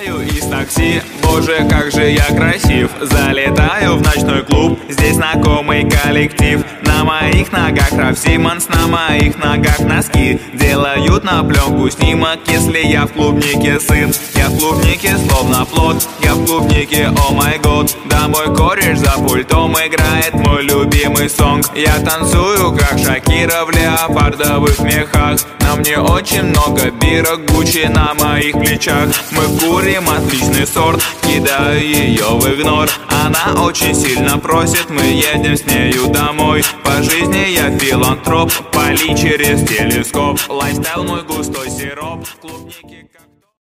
Вылезаю из такси, боже, как же я красив. Залетаю в ночной клуб, здесь знакомый коллектив. На моих ногах Раф Симонс, на моих ногах носки. Делают на пленку снимок, если я в клубнике сын. Я в клубнике словно плод, я в клубнике, о май год. Да мой кореш за пультом играет мой любимый сонг. Я танцую, как Шакира в леопардовых мехах. На мне очень много бирок, Гуччи на моих плечах. Мы курим отличный сорт, кидаю ее в игнор. Она очень сильно просит, мы едем с нею домой. По жизни я филантроп, пали через телескоп. Лайфстайл мой густой сироп, клубники.